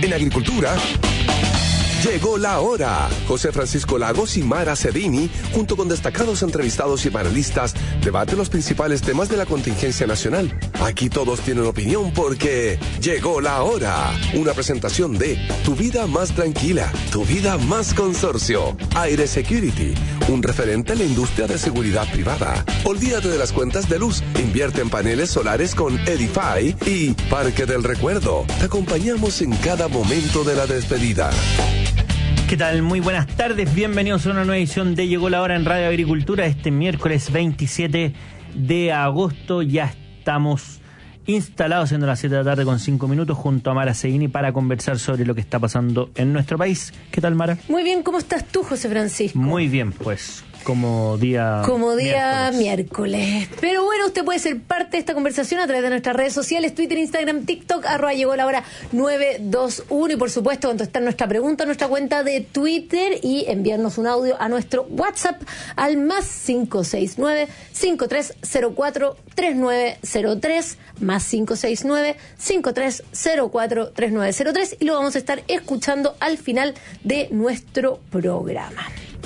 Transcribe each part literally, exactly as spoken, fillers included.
En agricultura, llegó la hora. José Francisco Lagos y Mara Cedini, junto con destacados entrevistados y panelistas, debaten los principales temas de la contingencia nacional. Aquí todos tienen opinión porque llegó la hora. Una presentación de Tu Vida Más Tranquila, Tu Vida Más Consorcio. Aire Security, un referente en la industria de seguridad privada. Olvídate de las cuentas de luz. Invierte en paneles solares con Edify y Parque del Recuerdo. Te acompañamos en cada momento de la despedida. ¿Qué tal? Muy buenas tardes, bienvenidos a una nueva edición de Llegó la Hora en Radio Agricultura. Este miércoles veintisiete de agosto ya estamos instalados, siendo las siete de la tarde con cinco minutos, junto a Mara Cedini para conversar sobre lo que está pasando en nuestro país. ¿Qué tal, Mara? Muy bien, ¿cómo estás tú, José Francisco? Muy bien, pues, como día Como día miércoles. miércoles. Pero bueno, usted puede ser parte de esta conversación a través de nuestras redes sociales, Twitter, Instagram, TikTok, arroba llegó la hora nueve dos uno, y por supuesto contestar nuestra pregunta a nuestra cuenta de Twitter y enviarnos un audio a nuestro WhatsApp al más cinco seis nueve, cinco tres cero cuatro, tres nueve cero tres, más cinco seis nueve, cinco tres cero cuatro, tres nueve cero tres, y lo vamos a estar escuchando al final de nuestro programa.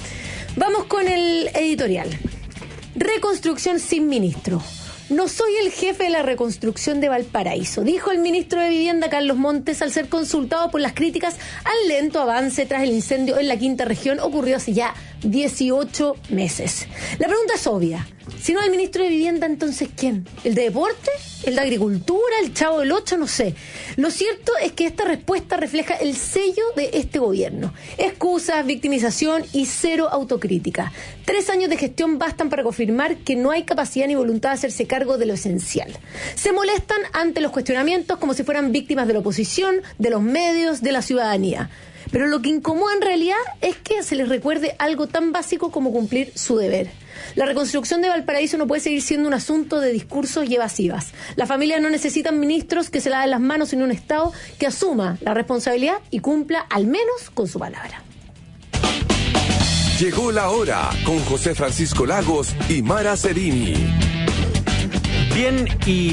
Vamos con el editorial. Reconstrucción sin ministro. No soy el jefe de la reconstrucción de Valparaíso, dijo el ministro de Vivienda, Carlos Montes, al ser consultado por las críticas al lento avance tras el incendio en la quinta región ocurrido hace ya dieciocho meses. La pregunta es obvia. Si no el ministro de Vivienda, entonces ¿quién? ¿El de Deporte? ¿El de Agricultura? ¿El Chavo del Ocho? No sé. Lo cierto es que esta respuesta refleja el sello de este gobierno. Excusas, victimización y cero autocrítica. Tres años de gestión bastan para confirmar que no hay capacidad ni voluntad de hacerse cargo de lo esencial. Se molestan ante los cuestionamientos como si fueran víctimas de la oposición, de los medios, de la ciudadanía. Pero lo que incomoda en realidad es que se les recuerde algo tan básico como cumplir su deber. La reconstrucción de Valparaíso no puede seguir siendo un asunto de discursos y evasivas. Las familias no necesitan ministros que se laven las manos, sino un Estado que asuma la responsabilidad y cumpla al menos con su palabra. Llegó la hora con José Francisco Lagos y Mara Cedini. Bien,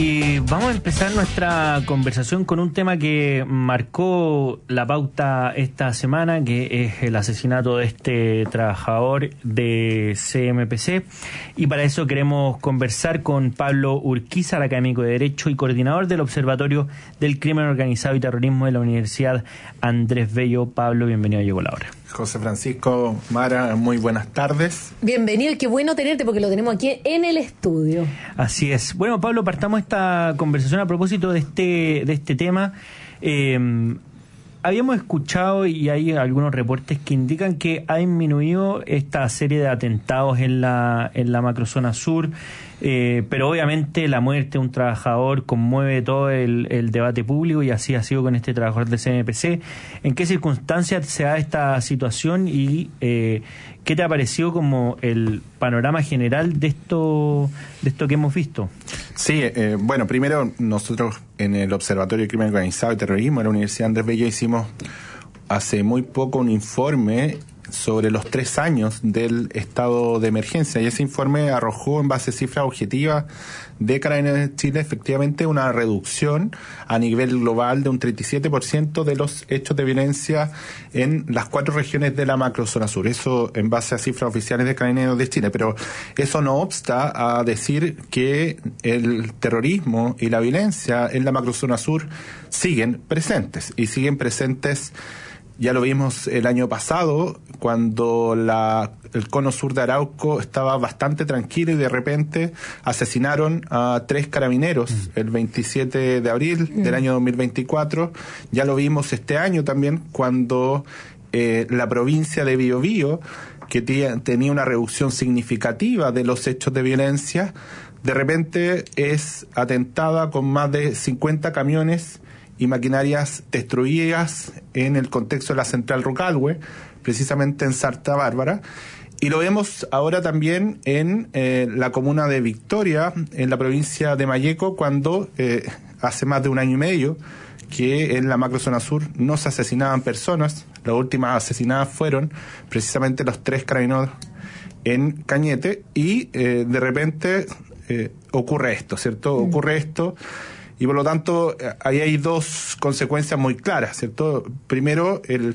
y vamos a empezar nuestra conversación con un tema que marcó la pauta esta semana, que es el asesinato de este trabajador de C M P C. Y para eso queremos conversar con Pablo Urquiza, académico de Derecho y coordinador del Observatorio del Crimen Organizado y Terrorismo de la Universidad Andrés Bello. Pablo, bienvenido a Llegó la Hora. José Francisco, Mara, muy buenas tardes. Bienvenido, y qué bueno tenerte porque lo tenemos aquí en el estudio. Así es. Bueno, Pablo, partamos esta conversación a propósito de este, de este tema. Eh, habíamos escuchado, y hay algunos reportes que indican que ha disminuido esta serie de atentados en la, en la macrozona sur, eh, pero obviamente la muerte de un trabajador conmueve todo el, el debate público, y así ha sido con este trabajador de C M P C. ¿En qué circunstancias se da esta situación y eh, qué te ha parecido como el panorama general de esto, de esto que hemos visto? Sí, eh, bueno, primero nosotros en el Observatorio de Crimen Organizado y Terrorismo de la Universidad Andrés Bello hicimos hace muy poco un informe sobre los tres años del estado de emergencia, y ese informe arrojó en base a cifras objetivas de Carabineros de Chile efectivamente una reducción a nivel global de un treinta y siete por ciento de los hechos de violencia en las cuatro regiones de la macrozona sur. Eso en base a cifras oficiales de Carabineros de Chile, pero eso no obsta a decir que el terrorismo y la violencia en la macrozona sur siguen presentes, y siguen presentes. Ya lo vimos el año pasado, cuando la, el cono sur de Arauco estaba bastante tranquilo y de repente asesinaron a tres carabineros mm. el veintisiete de abril mm. del año dos mil veinticuatro. Ya lo vimos este año también, cuando eh, la provincia de Biobío, que t- tenía una reducción significativa de los hechos de violencia, de repente es atentada con más de cincuenta camiones y maquinarias destruidas en el contexto de la central Rucalhue, precisamente en Santa Bárbara. Y lo vemos ahora también en eh, la comuna de Victoria, en la provincia de Malleco, cuando eh, hace más de un año y medio que en la macrozona sur no se asesinaban personas. Las últimas asesinadas fueron precisamente los tres carabineros en Cañete, y eh, de repente eh, ocurre esto, ¿cierto? Mm. Ocurre esto. Y por lo tanto, ahí hay dos consecuencias muy claras, ¿cierto? Primero, el,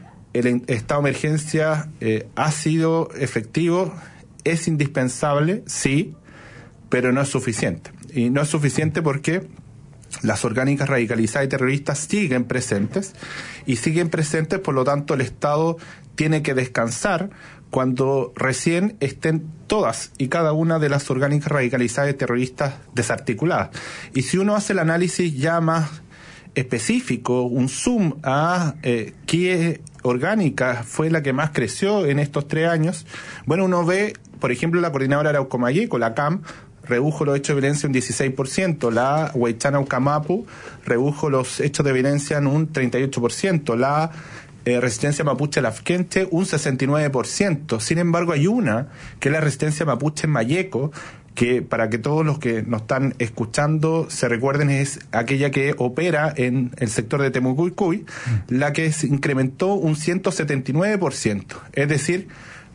el estado de emergencia eh, ha sido efectivo, es indispensable, sí, pero no es suficiente. Y no es suficiente porque las orgánicas radicalizadas y terroristas siguen presentes, y siguen presentes, por lo tanto el Estado tiene que descansar cuando recién estén todas y cada una de las orgánicas radicalizadas y terroristas desarticuladas. Y si uno hace el análisis ya más específico, un zoom a eh, qué orgánica fue la que más creció en estos tres años, bueno, uno ve, por ejemplo, la coordinadora Arauco-Mayeco, la C A M, redujo los hechos de violencia un dieciséis por ciento, la Huaychana Ucamapu redujo los hechos de violencia en un treinta y ocho por ciento, la eh, resistencia mapuche Lafkenche un sesenta y nueve por ciento. Sin embargo, hay una, que es la resistencia mapuche Mayeco, que para que todos los que nos están escuchando se recuerden, es aquella que opera en el sector de Temucuicui, mm. la que se incrementó un ciento setenta y nueve por ciento. Es decir,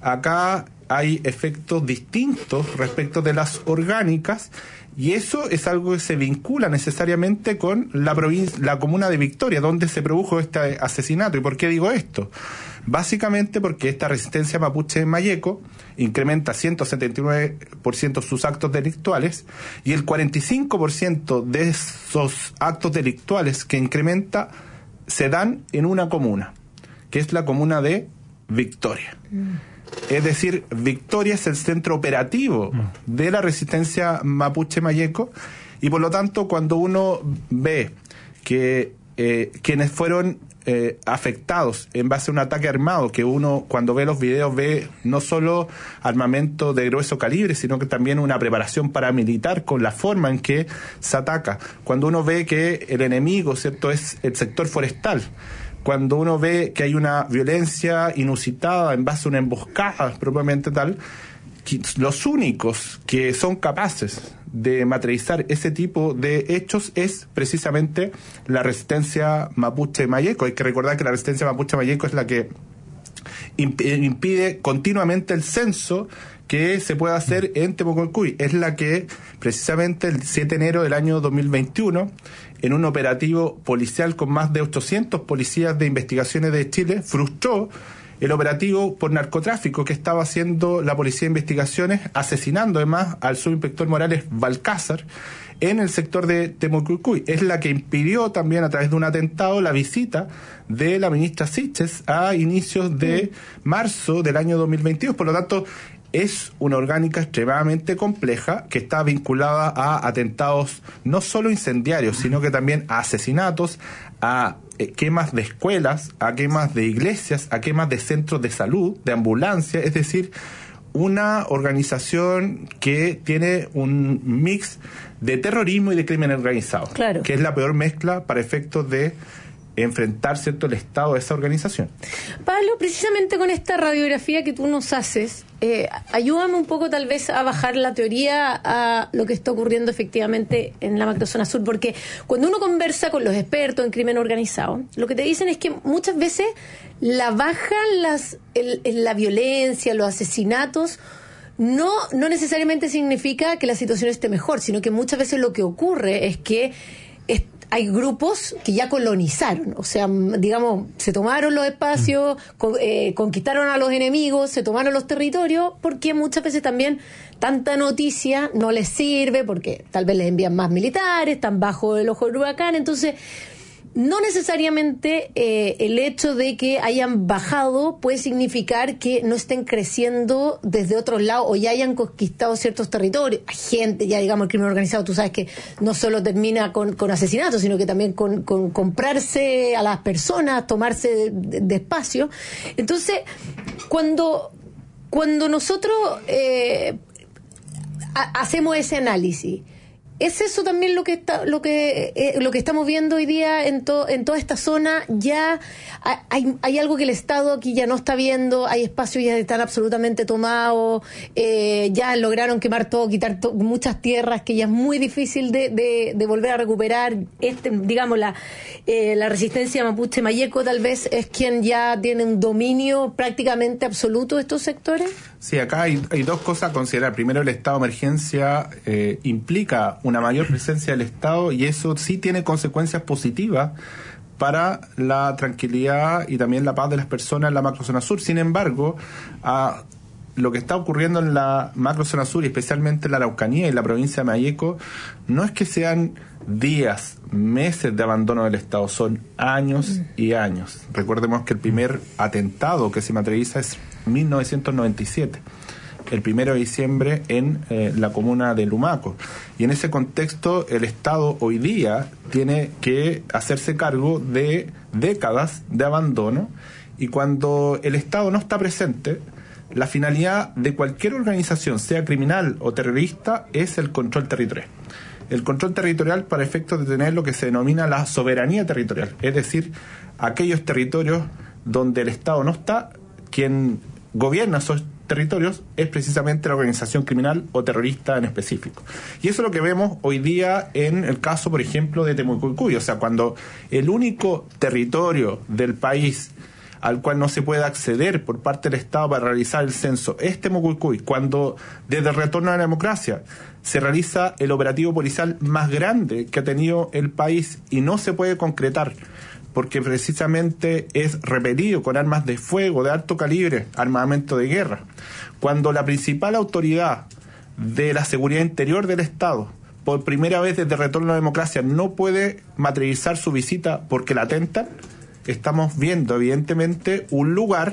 acá hay efectos distintos respecto de las orgánicas, y eso es algo que se vincula necesariamente con la provincia, la comuna de Victoria, donde se produjo este asesinato. ¿Y por qué digo esto? Básicamente porque esta resistencia mapuche en Mayeco incrementa ciento setenta y nueve por ciento sus actos delictuales, y el cuarenta y cinco por ciento de esos actos delictuales que incrementa se dan en una comuna, que es la comuna de Victoria. Mm. Es decir, Victoria es el centro operativo de la resistencia mapuche Mayeco, y por lo tanto, cuando uno ve que eh, quienes fueron eh, afectados en base a un ataque armado, que uno cuando ve los videos ve no solo armamento de grueso calibre, sino que también una preparación paramilitar con la forma en que se ataca, cuando uno ve que el enemigo, ¿cierto?, es el sector forestal, cuando uno ve que hay una violencia inusitada en base a una emboscada propiamente tal, los únicos que son capaces de materializar ese tipo de hechos es precisamente la resistencia mapuche Mayeco. Hay que recordar que la resistencia mapuche Mayeco es la que impide continuamente el censo que se puede hacer en Temucuicui. Es la que precisamente el siete de enero del año dos mil veintiuno, en un operativo policial con más de ochocientos policías de investigaciones de Chile, frustró el operativo por narcotráfico que estaba haciendo la Policía de Investigaciones, asesinando además al subinspector Morales Balcázar en el sector de Temucuicui. Es la que impidió también, a través de un atentado, la visita de la ministra Siches a inicios de marzo del año dos mil veintidós. Por lo tanto, es una orgánica extremadamente compleja que está vinculada a atentados no solo incendiarios, sino que también a asesinatos, a eh, quemas de escuelas, a quemas de iglesias, a quemas de centros de salud, de ambulancia. Es decir, una organización que tiene un mix de terrorismo y de crimen organizado, claro, que es la peor mezcla para efectos de enfrentar, ¿cierto?, el estado de esa organización. Pablo, precisamente con esta radiografía que tú nos haces, eh, ayúdame un poco tal vez a bajar la teoría a lo que está ocurriendo efectivamente en la macrozona sur, porque cuando uno conversa con los expertos en crimen organizado, lo que te dicen es que muchas veces la baja las, el, el, la violencia, los asesinatos, no, no necesariamente significa que la situación esté mejor, sino que muchas veces lo que ocurre es que es, hay grupos que ya colonizaron, o sea, digamos, se tomaron los espacios, con, eh, conquistaron a los enemigos, se tomaron los territorios, porque muchas veces también tanta noticia no les sirve, porque tal vez les envían más militares, están bajo el ojo del huracán. Entonces, no necesariamente eh, el hecho de que hayan bajado puede significar que no estén creciendo desde otros lados o ya hayan conquistado ciertos territorios. Hay gente, ya digamos, el crimen organizado, tú sabes que no solo termina con, con asesinatos, sino que también con, con comprarse a las personas, tomarse de, de, de espacio. Entonces, cuando, cuando nosotros eh, ha, hacemos ese análisis, ¿es eso también lo que está, lo que eh, lo que estamos viendo hoy día en to, en toda esta zona? Ya hay, hay algo que el Estado aquí ya no está viendo, hay espacios ya están absolutamente tomados, eh, ya lograron quemar todo, quitar to, muchas tierras que ya es muy difícil de, de, de volver a recuperar. Este, digamos, la, eh, la resistencia mapuche Mayeco tal vez es quien ya tiene un dominio prácticamente absoluto de estos sectores. Sí, acá hay, hay dos cosas a considerar. Primero, el estado de emergencia eh, implica una mayor presencia del Estado y eso sí tiene consecuencias positivas para la tranquilidad y también la paz de las personas en la macrozona sur. Sin embargo, a lo que está ocurriendo en la macrozona sur, y especialmente en la Araucanía y la provincia de Malleco, no es que sean días, meses de abandono del Estado, son años y años. Recordemos que el primer atentado que se materializa es mil novecientos noventa y siete, el primero de diciembre en eh, la comuna de Lumaco. Y en ese contexto el Estado hoy día tiene que hacerse cargo de décadas de abandono, y cuando el Estado no está presente, la finalidad de cualquier organización, sea criminal o terrorista, es el control territorial. El control territorial para efectos de tener lo que se denomina la soberanía territorial, es decir, aquellos territorios donde el Estado no está, quien gobierna esos territorios es precisamente la organización criminal o terrorista en específico. Y eso es lo que vemos hoy día en el caso, por ejemplo, de Temucuicui. O sea, cuando el único territorio del país al cual no se puede acceder por parte del Estado para realizar el censo es Temucuicui, cuando desde el retorno a la democracia se realiza el operativo policial más grande que ha tenido el país y no se puede concretar porque precisamente es repelido con armas de fuego de alto calibre, armamento de guerra, cuando la principal autoridad de la seguridad interior del Estado, por primera vez desde el retorno a la democracia, no puede materializar su visita porque la atentan, estamos viendo evidentemente un lugar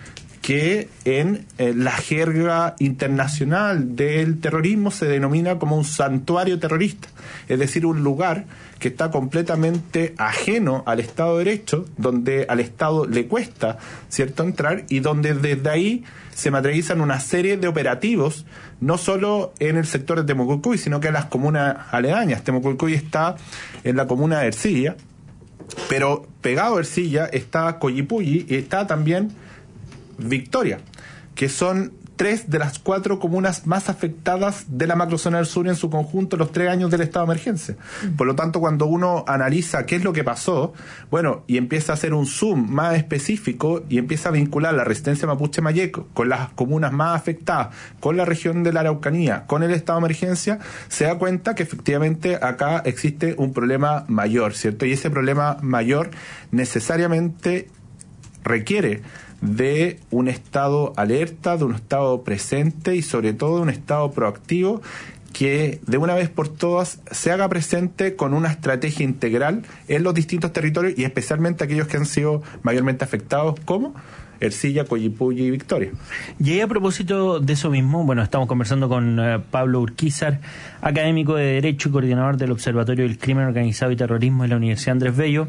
que en eh, la jerga internacional del terrorismo se denomina como un santuario terrorista, es decir, un lugar que está completamente ajeno al Estado de Derecho, donde al Estado le cuesta, ¿cierto?, entrar, y donde desde ahí se materializan una serie de operativos, no solo en el sector de Temucuicui, sino que en las comunas aledañas. Temucuicui está en la comuna de Ercilla, pero pegado a Ercilla está Collipulli y está también Victoria, que son tres de las cuatro comunas más afectadas de la macrozona del sur en su conjunto los tres años del estado de emergencia. Por lo tanto, cuando uno analiza qué es lo que pasó, bueno, y empieza a hacer un zoom más específico y empieza a vincular la resistencia mapuche Malleco con las comunas más afectadas, con la región de la Araucanía, con el estado de emergencia, se da cuenta que efectivamente acá existe un problema mayor, ¿cierto? Y ese problema mayor necesariamente requiere de un estado alerta, de un estado presente y sobre todo de un estado proactivo que de una vez por todas se haga presente con una estrategia integral en los distintos territorios y especialmente aquellos que han sido mayormente afectados como Ercilla, Collipulli y Victoria. Y ahí, a propósito de eso mismo, bueno, estamos conversando con uh, Pablo Urquizar, académico de Derecho y coordinador del Observatorio del Crimen Organizado y Terrorismo de la Universidad Andrés Bello.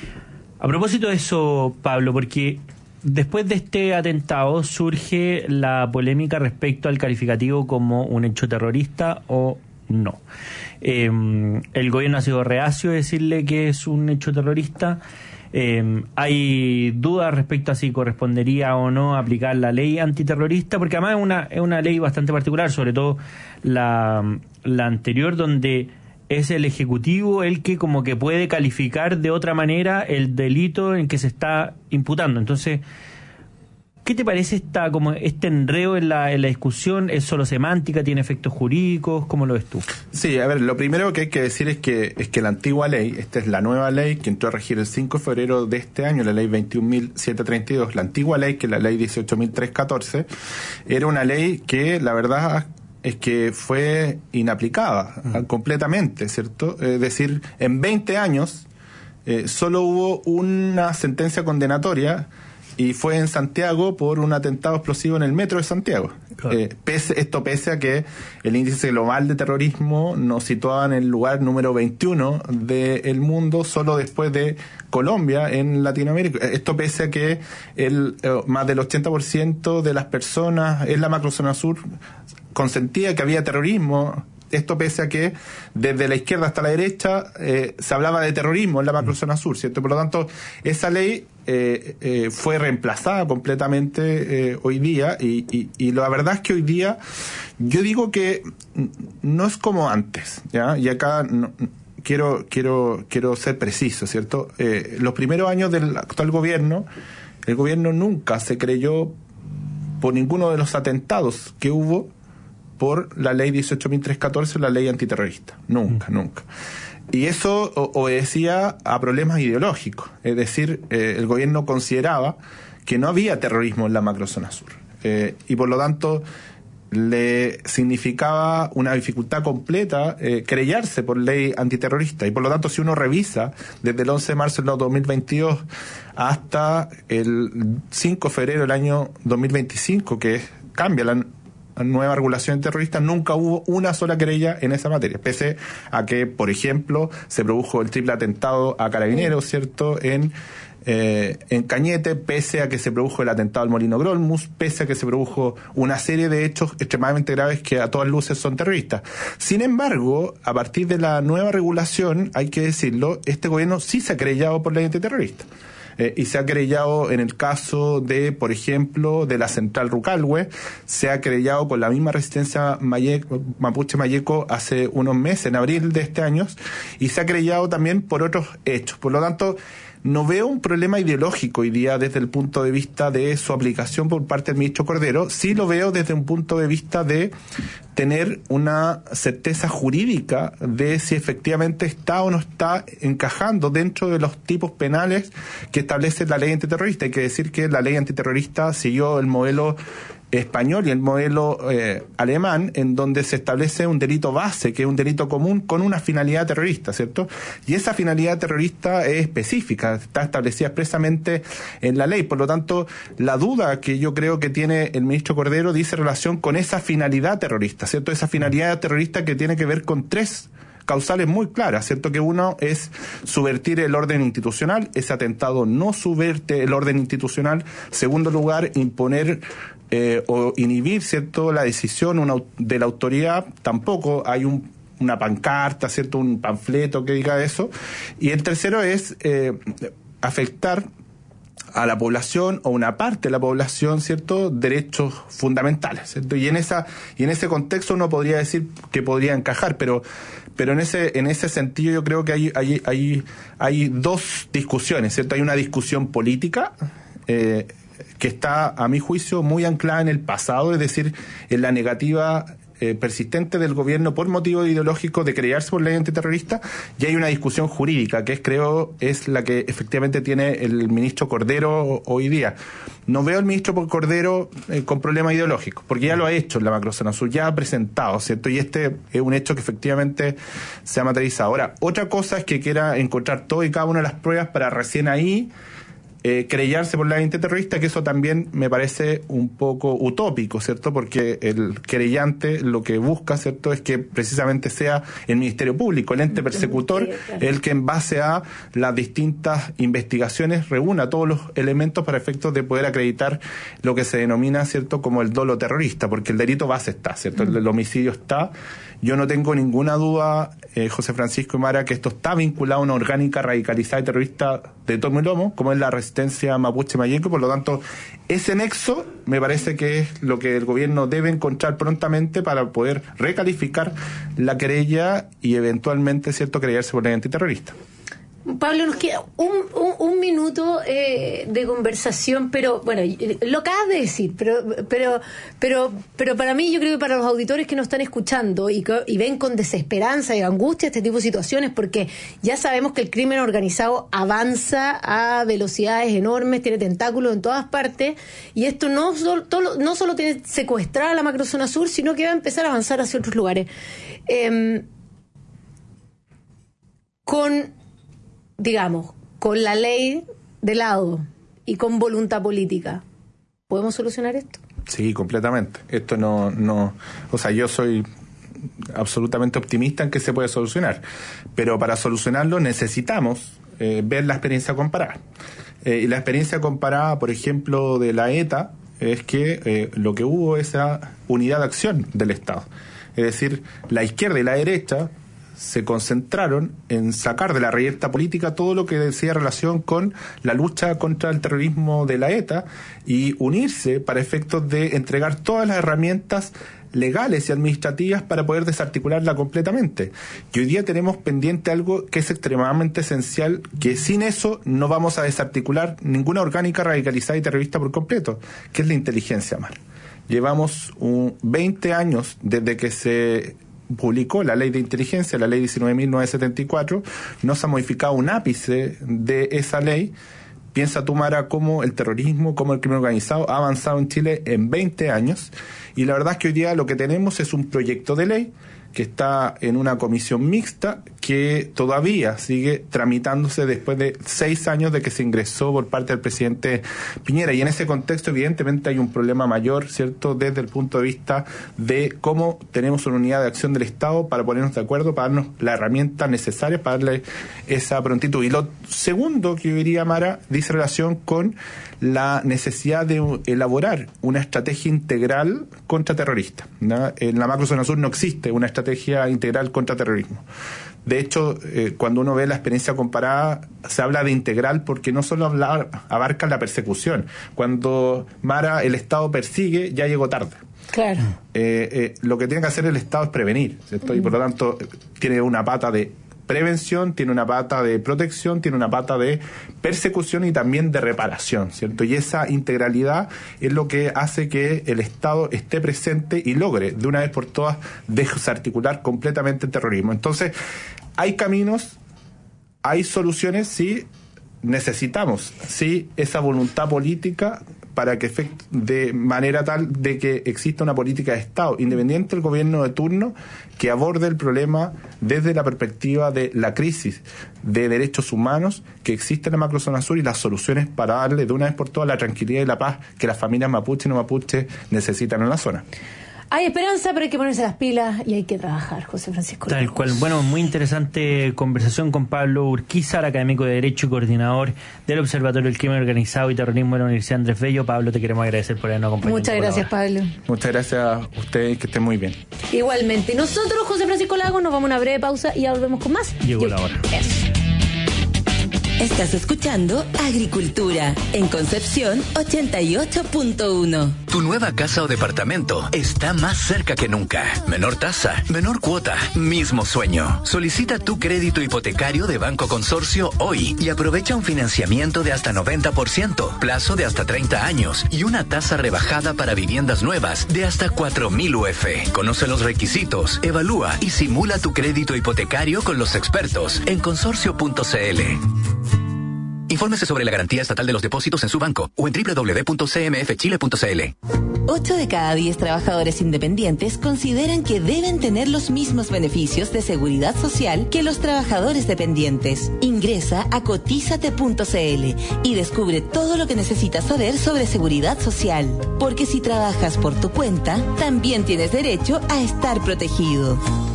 A propósito de eso, Pablo, porque después de este atentado surge la polémica respecto al calificativo como un hecho terrorista o no. Eh, el gobierno ha sido reacio a decirle que es un hecho terrorista. Eh, hay dudas respecto a si correspondería o no aplicar la ley antiterrorista, porque además es una, es una ley bastante particular, sobre todo la, la anterior, donde es el Ejecutivo el que como que puede calificar de otra manera el delito en que se está imputando. Entonces, ¿qué te parece esta, como este enredo en la, en la discusión? ¿Es solo semántica? ¿Tiene efectos jurídicos? ¿Cómo lo ves tú? Sí, a ver, lo primero que hay que decir es que es que la antigua ley, esta es la nueva ley que entró a regir el cinco de febrero de este año, la ley veintiún mil setecientos treinta y dos, la antigua ley, que es la ley dieciocho mil trescientos catorce, era una ley que la verdad es que fue inaplicada uh-huh. completamente, ¿cierto? Es decir, en veinte años eh, solo hubo una sentencia condenatoria y fue en Santiago por un atentado explosivo en el metro de Santiago. Claro. Eh, pese, esto pese a que el índice global de terrorismo nos situaba en el lugar número veintiuno del mundo, solo después de Colombia en Latinoamérica. Esto pese a que el, eh, más del ochenta por ciento de las personas en la macrozona sur consentía que había terrorismo. Esto pese a que desde la izquierda hasta la derecha eh, se hablaba de terrorismo en la macrozona sur, ¿cierto? Por lo tanto, esa ley eh, eh, fue reemplazada completamente eh, hoy día y, y, y la verdad es que hoy día yo digo que no es como antes, ¿ya? Y acá no, quiero quiero quiero ser preciso, ¿cierto? Eh, los primeros años del actual gobierno, el gobierno nunca se creyó por ninguno de los atentados que hubo por la ley dieciocho mil trescientos catorce, la ley antiterrorista. Nunca, mm. nunca. Y eso obedecía a problemas ideológicos. Es decir, eh, el gobierno consideraba que no había terrorismo en la macrozona sur. Eh, y por lo tanto, le significaba una dificultad completa eh, querellarse por ley antiterrorista. Y por lo tanto, si uno revisa desde el once de marzo del dos mil veintidós hasta el cinco de febrero del año dos mil veinticinco, que cambia la nueva regulación terrorista, nunca hubo una sola querella en esa materia, pese a que, por ejemplo, se produjo el triple atentado a Carabineros, ¿cierto?, en eh, en Cañete, pese a que se produjo el atentado al Molino Grolmus, pese a que se produjo una serie de hechos extremadamente graves que a todas luces son terroristas. Sin embargo, a partir de la nueva regulación, hay que decirlo, este gobierno sí se ha querellado por ley antiterrorista. Eh, y se ha querellado en el caso de, por ejemplo, de la central Rucalhue, se ha querellado con la misma resistencia Mayeco, Mapuche Mayeco hace unos meses, en abril de este año, y se ha querellado también por otros hechos. Por lo tanto, no veo un problema ideológico hoy día desde el punto de vista de su aplicación por parte del ministro Cordero, sí lo veo desde un punto de vista de tener una certeza jurídica de si efectivamente está o no está encajando dentro de los tipos penales que establece la ley antiterrorista. Hay que decir que la ley antiterrorista siguió el modelo español y el modelo eh, alemán, en donde se establece un delito base, que es un delito común con una finalidad terrorista, ¿cierto? Y esa finalidad terrorista es específica, está establecida expresamente en la ley. Por lo tanto, la duda que yo creo que tiene el ministro Cordero dice relación con esa finalidad terrorista, ¿cierto? Esa finalidad terrorista que tiene que ver con tres causales muy claras, ¿cierto? Que uno es subvertir el orden institucional, ese atentado no subvierte el orden institucional. Segundo lugar, imponer eh, o inhibir, ¿cierto?, la decisión una, de la autoridad. Tampoco hay un, una pancarta, ¿cierto?, un panfleto que diga eso. Y el tercero es eh, afectar a la población o una parte de la población, ¿cierto?, derechos fundamentales, ¿cierto? Y en esa y en ese contexto uno podría decir que podría encajar, pero pero en ese en ese sentido yo creo que hay hay hay, hay dos discusiones, ¿cierto? Hay una discusión política eh, que está, a mi juicio, muy anclada en el pasado, es decir, en la negativa Eh, persistente del gobierno por motivo ideológico de querellarse por ley antiterrorista, y hay una discusión jurídica que es, creo, es la que efectivamente tiene el ministro Cordero hoy día. No veo al ministro Cordero eh, con problema ideológico, porque ya lo ha hecho en la macrozona sur, ya ha presentado, ¿cierto? Y este es un hecho que efectivamente se ha materializado. Ahora, otra cosa es que quiera encontrar todo y cada una de las pruebas para recién ahí Eh, querellarse por la ley antiterrorista, que eso también me parece un poco utópico, ¿cierto? Porque el querellante lo que busca, ¿cierto?, es que precisamente sea el Ministerio Público, el ente persecutor, el que en base a las distintas investigaciones reúna todos los elementos para efectos de poder acreditar lo que se denomina, ¿cierto?, como el dolo terrorista, porque el delito base está, ¿cierto?, el, el homicidio está. Yo no tengo ninguna duda, eh, José Francisco y Mara, que esto está vinculado a una orgánica radicalizada y terrorista de tomo y lomo, como es la resistencia Mapuche Mayeco. Por lo tanto, ese nexo me parece que es lo que el gobierno debe encontrar prontamente para poder recalificar la querella y eventualmente, ¿cierto?, querellarse por ley antiterrorista. Pablo, nos queda un, un, un minuto eh, de conversación, pero bueno, lo acabas de decir, pero pero pero pero para mí, yo creo que para los auditores que nos están escuchando y, que, y ven con desesperanza y angustia este tipo de situaciones, porque ya sabemos que el crimen organizado avanza a velocidades enormes, tiene tentáculos en todas partes, y esto no solo, todo, no solo tiene secuestrada la macrozona sur, sino que va a empezar a avanzar hacia otros lugares. Eh, con digamos, con la ley de lado y con voluntad política, ¿podemos solucionar esto? Sí, completamente. Esto no, no, o sea, yo soy absolutamente optimista en que se puede solucionar, pero para solucionarlo necesitamos eh, ver la experiencia comparada. Eh, y la experiencia comparada, por ejemplo, de la ETA, es que eh, lo que hubo es esa unidad de acción del Estado. Es decir, la izquierda y la derecha se concentraron en sacar de la reyerta política todo lo que decía relación con la lucha contra el terrorismo de la ETA y unirse para efectos de entregar todas las herramientas legales y administrativas para poder desarticularla completamente. Y hoy día tenemos pendiente algo que es extremadamente esencial, que sin eso no vamos a desarticular ninguna orgánica radicalizada y terrorista por completo, que es la inteligencia, Mar. llevamos un veinte años desde que se publicó la ley de inteligencia, la ley diecinueve mil novecientos setenta y cuatro, no se ha modificado un ápice de esa ley. Piensa tú, Mara, cómo el terrorismo, cómo el crimen organizado ha avanzado en Chile en veinte años, y la verdad es que hoy día lo que tenemos es un proyecto de ley que está en una comisión mixta que todavía sigue tramitándose después de seis años de que se ingresó por parte del presidente Piñera. Y en ese contexto, evidentemente, hay un problema mayor, ¿cierto?, desde el punto de vista de cómo tenemos una unidad de acción del Estado para ponernos de acuerdo, para darnos las herramientas necesarias para darle esa prontitud. Y lo segundo que yo diría, Mara, dice relación con la necesidad de elaborar una estrategia integral contra terroristas, ¿no? En la macrozona sur no existe una estrategia integral contra terrorismo. De hecho, eh, cuando uno ve la experiencia comparada, se habla de integral porque no solo habla, abarca la persecución. Cuando, Mara, el Estado persigue, ya llegó tarde. Claro. Eh, eh, lo que tiene que hacer el Estado es prevenir, ¿cierto? Mm. Y por lo tanto, tiene una pata de prevención, tiene una pata de protección, tiene una pata de persecución y también de reparación, ¿cierto? Y esa integralidad es lo que hace que el Estado esté presente y logre de una vez por todas desarticular completamente el terrorismo. Entonces, hay caminos, hay soluciones, sí, necesitamos, sí, esa voluntad política para que de manera tal de que exista una política de Estado independiente del gobierno de turno que aborde el problema desde la perspectiva de la crisis de derechos humanos que existe en la macrozona sur y las soluciones para darle de una vez por todas la tranquilidad y la paz que las familias mapuche y no mapuche necesitan en la zona. Hay esperanza, pero hay que ponerse las pilas y hay que trabajar, José Francisco. Tal Lagos. cual. Bueno, muy interesante conversación con Pablo Urquizar, académico de Derecho y coordinador del Observatorio del Crimen Organizado y Terrorismo de la Universidad Andrés Bello. Pablo, te queremos agradecer por habernos acompañado. Muchas gracias, Pablo. Muchas gracias a ustedes, que estén muy bien. Igualmente. Nosotros, José Francisco Lagos, nos vamos a una breve pausa y ya volvemos con más. Llegó la hora. Eso. Estás escuchando Agricultura en Concepción ochenta y ocho punto uno. Tu nueva casa o departamento está más cerca que nunca. Menor tasa, menor cuota, mismo sueño. Solicita tu crédito hipotecario de Banco Consorcio hoy y aprovecha un financiamiento de hasta noventa por ciento, plazo de hasta treinta años y una tasa rebajada para viviendas nuevas de hasta cuatro mil U F. Conoce los requisitos, evalúa y simula tu crédito hipotecario con los expertos en consorcio punto c l. Infórmese sobre la garantía estatal de los depósitos en su banco o en doble u doble u doble u punto c m f chile punto c l. ocho de cada diez trabajadores independientes consideran que deben tener los mismos beneficios de seguridad social que los trabajadores dependientes. Ingresa a cotízate punto c l y descubre todo lo que necesitas saber sobre seguridad social. Porque si trabajas por tu cuenta, también tienes derecho a estar protegido.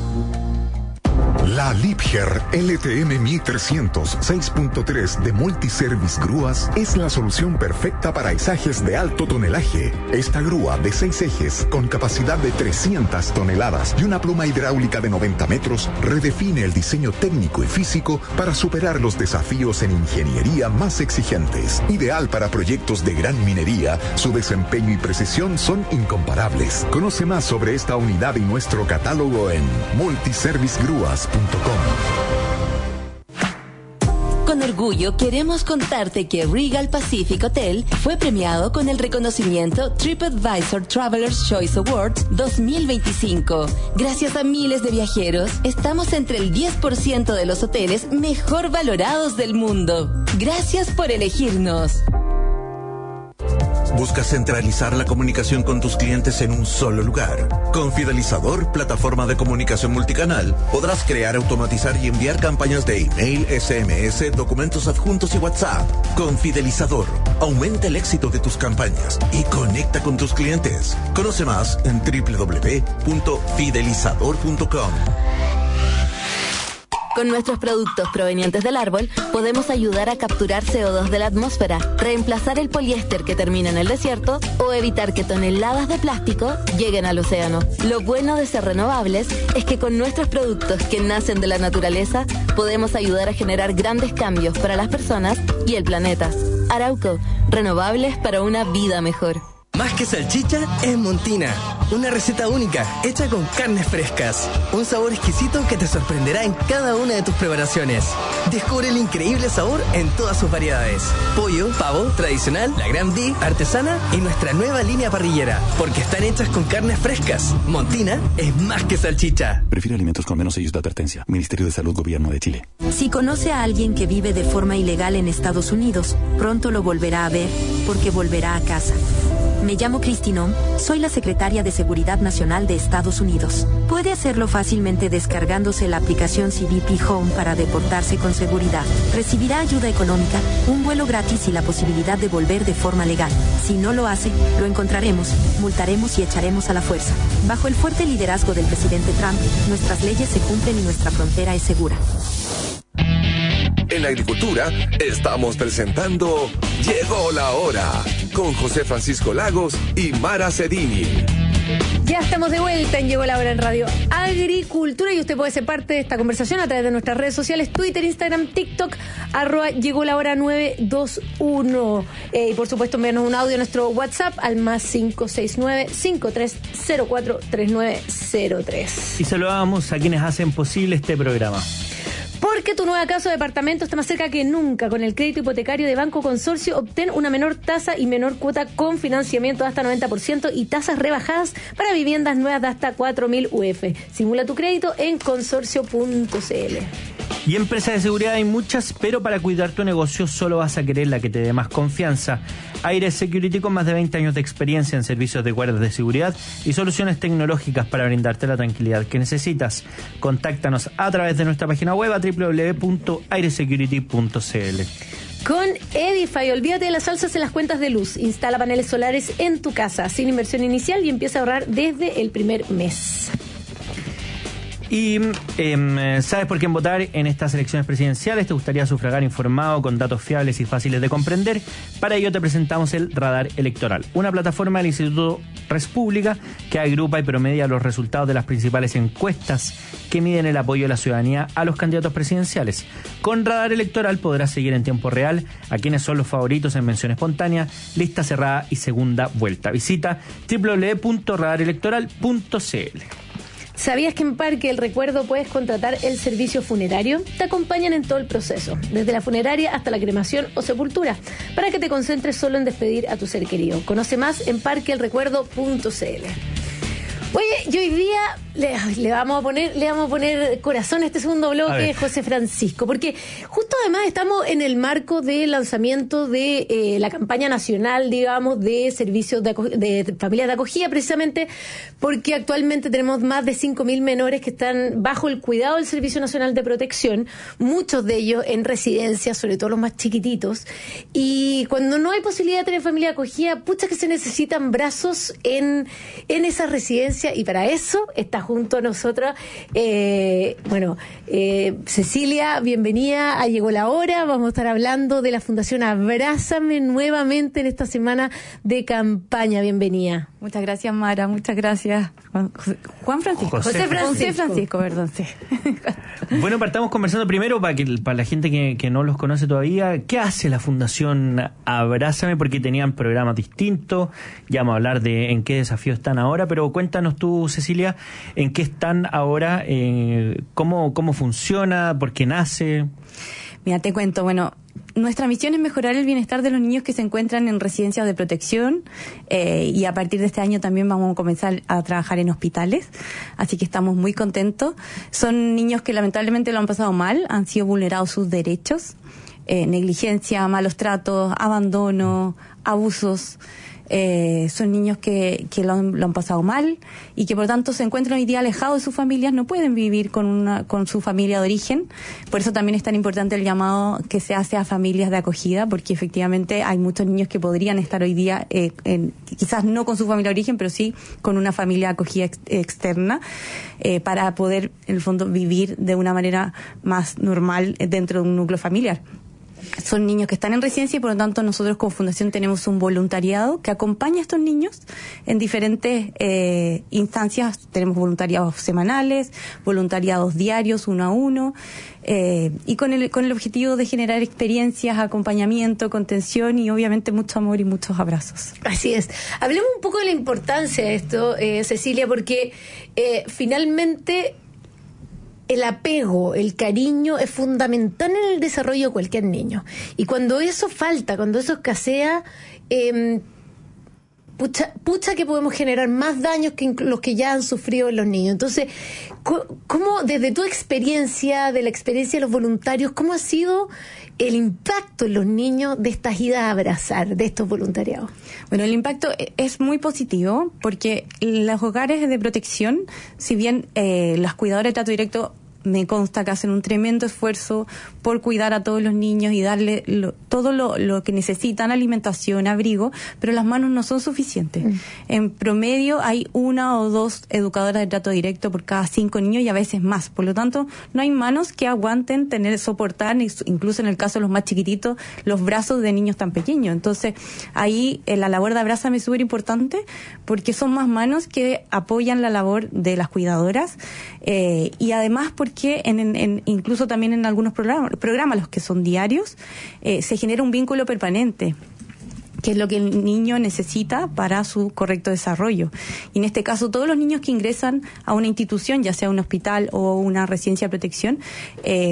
La Liebherr L T M mil trescientos seis punto tres de Multiservice Grúas es la solución perfecta para izajes de alto tonelaje. Esta grúa de seis ejes con capacidad de trescientas toneladas y una pluma hidráulica de noventa metros redefine el diseño técnico y físico para superar los desafíos en ingeniería más exigentes. Ideal para proyectos de gran minería, su desempeño y precisión son incomparables. Conoce más sobre esta unidad y nuestro catálogo en multiservice grúas punto com. Con orgullo queremos contarte que Regal Pacific Hotel fue premiado con el reconocimiento TripAdvisor Traveler's Choice Awards dos mil veinticinco. Gracias a miles de viajeros, estamos entre el diez por ciento de los hoteles mejor valorados del mundo. Gracias por elegirnos. ¿Buscas centralizar la comunicación con tus clientes en un solo lugar? Con Fidelizador, plataforma de comunicación multicanal, podrás crear, automatizar y enviar campañas de email, S M S, documentos adjuntos y WhatsApp. Con Fidelizador, aumenta el éxito de tus campañas y conecta con tus clientes. Conoce más en doble u doble u doble u punto fidelizador punto com. Con nuestros productos provenientes del árbol, podemos ayudar a capturar C O dos de la atmósfera, reemplazar el poliéster que termina en el desierto o evitar que toneladas de plástico lleguen al océano. Lo bueno de ser renovables es que con nuestros productos que nacen de la naturaleza, podemos ayudar a generar grandes cambios para las personas y el planeta. Arauco, renovables para una vida mejor. Más que salchicha, es Montina. Una receta única, hecha con carnes frescas. Un sabor exquisito que te sorprenderá en cada una de tus preparaciones. Descubre el increíble sabor en todas sus variedades. Pollo, pavo, tradicional, la Gran D, artesana y nuestra nueva línea parrillera. Porque están hechas con carnes frescas. Montina es más que salchicha. Prefiere alimentos con menos sellos de advertencia. Ministerio de Salud, Gobierno de Chile. Si conoce a alguien que vive de forma ilegal en Estados Unidos, pronto lo volverá a ver, porque volverá a casa. Me llamo Cristinón, soy la secretaria de Seguridad Nacional de Estados Unidos. Puede hacerlo fácilmente descargándose la aplicación C B P Home para deportarse con seguridad. Recibirá ayuda económica, un vuelo gratis y la posibilidad de volver de forma legal. Si no lo hace, lo encontraremos, multaremos y echaremos a la fuerza. Bajo el fuerte liderazgo del presidente Trump, nuestras leyes se cumplen y nuestra frontera es segura. En la agricultura estamos presentando Llegó la Hora con José Francisco Lagos y Mara Cedini. Ya estamos de vuelta en Llegó la Hora en Radio Agricultura y usted puede ser parte de esta conversación a través de nuestras redes sociales, Twitter, Instagram, TikTok, arroba Llegó la Hora nueve dos uno. Eh, y por supuesto envíanos un audio a nuestro WhatsApp al más cinco seis nueve, cinco tres cero cuatro, tres nueve cero tres. Y saludamos a quienes hacen posible este programa. Porque tu nueva casa o departamento está más cerca que nunca. Con el crédito hipotecario de Banco Consorcio, obtén una menor tasa y menor cuota con financiamiento de hasta noventa por ciento y tasas rebajadas para viviendas nuevas de hasta cuatro mil U F. Simula tu crédito en consorcio punto c l. Y empresas de seguridad hay muchas, pero para cuidar tu negocio solo vas a querer la que te dé más confianza. Aire Security, con más de veinte años de experiencia en servicios de guardias de seguridad y soluciones tecnológicas para brindarte la tranquilidad que necesitas. Contáctanos a través de nuestra página web a doble u doble u doble u punto aire security punto c l. Con Edify, olvídate de las alzas en las cuentas de luz. Instala paneles solares en tu casa sin inversión inicial y empieza a ahorrar desde el primer mes. Y eh, ¿sabes por quién votar en estas elecciones presidenciales? ¿Te gustaría sufragar informado, con datos fiables y fáciles de comprender? Para ello te presentamos el Radar Electoral, una plataforma del Instituto Respública que agrupa y promedia los resultados de las principales encuestas que miden el apoyo de la ciudadanía a los candidatos presidenciales. Con Radar Electoral podrás seguir en tiempo real a quienes son los favoritos en mención espontánea, lista cerrada y segunda vuelta. Visita doble u doble u doble u punto radar electoral punto c l. ¿Sabías que en Parque El Recuerdo puedes contratar el servicio funerario? Te acompañan en todo el proceso, desde la funeraria hasta la cremación o sepultura, para que te concentres solo en despedir a tu ser querido. Conoce más en parque el recuerdo punto c l. Oye, y hoy día le, le vamos a poner le vamos a poner corazón a este segundo bloque, José Francisco, porque justo además estamos en el marco del lanzamiento de eh, la campaña nacional, digamos, de servicios de, de familias de acogida, precisamente porque actualmente tenemos más de cinco mil menores que están bajo el cuidado del Servicio Nacional de Protección, muchos de ellos en residencias, sobre todo los más chiquititos, y cuando no hay posibilidad de tener familia de acogida, pucha que se necesitan brazos en, en esas residencias. Y para eso está junto a nosotros, eh, bueno, eh, Cecilia, bienvenida a Llegó la Hora. Vamos a estar hablando de la Fundación Abrázame nuevamente en esta semana de campaña. Bienvenida. Muchas gracias, Mara. Muchas gracias, Juan, Juan Francisco. José, José Francisco. Francisco. José Francisco, perdón, sí. Bueno, partamos conversando primero para que para la gente que, que no los conoce todavía. ¿Qué hace la Fundación Abrázame? Porque tenían programas distintos. Ya vamos a hablar de en qué desafíos están ahora, pero cuéntanos tú, Cecilia, en qué están ahora, eh, cómo, cómo funciona, por qué nace. Mira, te cuento, bueno, nuestra misión es mejorar el bienestar de los niños que se encuentran en residencias de protección eh, y a partir de este año también vamos a comenzar a trabajar en hospitales, así que estamos muy contentos. Son niños que lamentablemente lo han pasado mal, han sido vulnerados sus derechos, eh, negligencia, malos tratos, abandono, abusos. Eh, son niños que, que lo, han, lo han pasado mal y que por tanto se encuentran hoy día alejados de sus familias, no pueden vivir con una, con su familia de origen. Por eso también es tan importante el llamado que se hace a familias de acogida, porque efectivamente hay muchos niños que podrían estar hoy día eh, en, quizás no con su familia de origen, pero sí con una familia de acogida ex, externa eh, para poder en el fondo vivir de una manera más normal dentro de un núcleo familiar. son niños que están en residencia y por lo tanto nosotros como fundación tenemos un voluntariado que acompaña a estos niños en diferentes eh, instancias. Tenemos voluntariados semanales, voluntariados diarios, uno a uno, eh, y con el, con el objetivo de generar experiencias, acompañamiento, contención y obviamente mucho amor y muchos abrazos. Así es. Hablemos un poco de la importancia de esto, eh, Cecilia, porque eh, finalmente el apego, el cariño es fundamental en el desarrollo de cualquier niño. Y cuando eso falta, cuando eso escasea, eh, pucha, pucha que podemos generar más daños que los que ya han sufrido los niños. Entonces, ¿cómo, desde tu experiencia, de la experiencia de los voluntarios, cómo ha sido el impacto en los niños de estas idas a abrazar, de estos voluntariados? Bueno, el impacto es muy positivo porque los hogares de protección, si bien eh, las cuidadoras de trato directo me consta que hacen un tremendo esfuerzo por cuidar a todos los niños y darle lo, todo lo, lo que necesitan, alimentación, abrigo, pero las manos no son suficientes. Mm. En promedio hay una o dos educadoras de trato directo por cada cinco niños y a veces más. Por lo tanto, no hay manos que aguanten tener, soportar, incluso en el caso de los más chiquititos, los brazos de niños tan pequeños. Entonces, ahí eh, la labor de Abrázame es súper importante porque son más manos que apoyan la labor de las cuidadoras eh, y además porque que en, en, incluso también en algunos programas, programas los que son diarios, eh, se genera un vínculo permanente, que es lo que el niño necesita para su correcto desarrollo. Y en este caso, todos los niños que ingresan a una institución, ya sea un hospital o una residencia de protección, eh,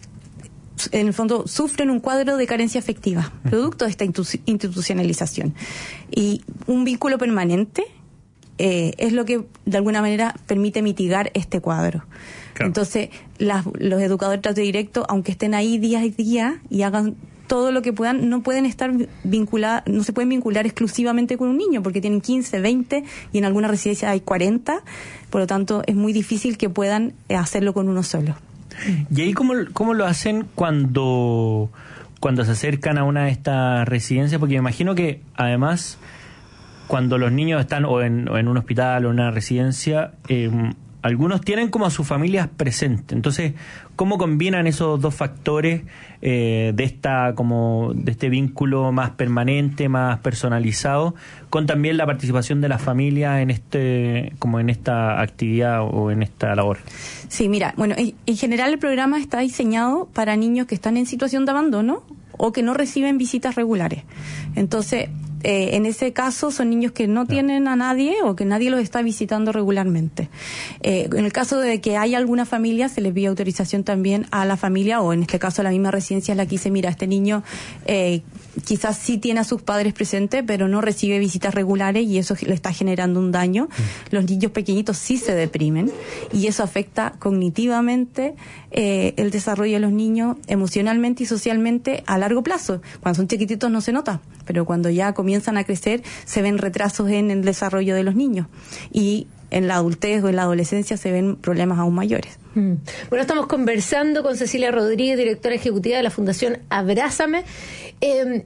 en el fondo sufren un cuadro de carencia afectiva, producto de esta institucionalización. Y un vínculo permanente eh, es lo que de alguna manera permite mitigar este cuadro. Claro. Entonces, las, los educadores de trato directo, aunque estén ahí día a día y hagan todo lo que puedan, no pueden estar vinculados, no se pueden vincular exclusivamente con un niño, porque tienen quince, veinte y en alguna residencia hay cuarenta, por lo tanto es muy difícil que puedan hacerlo con uno solo. ¿Y ahí cómo, cómo lo hacen cuando, cuando se acercan a una de estas residencias? Porque me imagino que además, cuando los niños están o en, o en un hospital o en una residencia, eh, algunos tienen como a sus familias presentes. Entonces, ¿cómo combinan esos dos factores eh, de esta como de este vínculo más permanente, más personalizado, con también la participación de las familias en este como en esta actividad o en esta labor? Sí, mira, bueno, en, en general el programa está diseñado para niños que están en situación de abandono o que no reciben visitas regulares. Entonces, Eh, en ese caso son niños que no tienen a nadie o que nadie los está visitando regularmente. Eh, en el caso de que haya alguna familia, se les pide autorización también a la familia, o en este caso a la misma residencia en la que dice, mira, este niño eh, quizás sí tiene a sus padres presentes, pero no recibe visitas regulares y eso le está generando un daño. Mm. Los niños pequeñitos sí se deprimen y eso afecta cognitivamente eh, el desarrollo de los niños emocionalmente y socialmente a largo plazo. Cuando son chiquititos no se nota, pero cuando ya comienzan comienzan a crecer, se ven retrasos en el desarrollo de los niños y en la adultez o en la adolescencia se ven problemas aún mayores. Mm. Bueno, estamos conversando con Cecilia Rodríguez, directora ejecutiva de la Fundación Abrázame. Eh,